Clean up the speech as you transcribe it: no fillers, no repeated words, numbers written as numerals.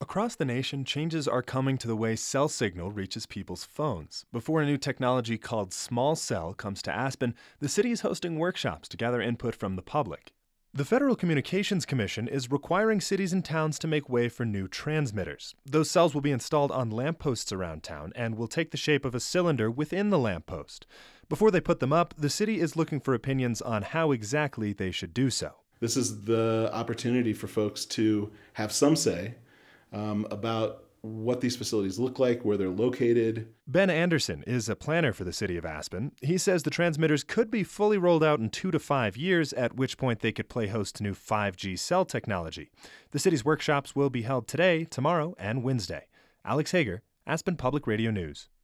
Across the nation, changes are coming to the way cell signal reaches people's phones. Before a new technology called small cell comes to Aspen, the city is hosting workshops to gather input from the public. The Federal Communications Commission is requiring cities and towns to make way for new transmitters. Those cells will be installed on lampposts around town and will take the shape of a cylinder within the lamppost. Before they put them up, the city is looking for opinions on how exactly they should do so. This is the opportunity for folks to have some say about what these facilities look like, where they're located. Ben Anderson is a planner for the city of Aspen. He says the transmitters could be fully rolled out in 2 to 5 years, at which point they could play host to new 5G cell technology. The city's workshops will be held today, tomorrow, and Wednesday. Alex Hager, Aspen Public Radio News.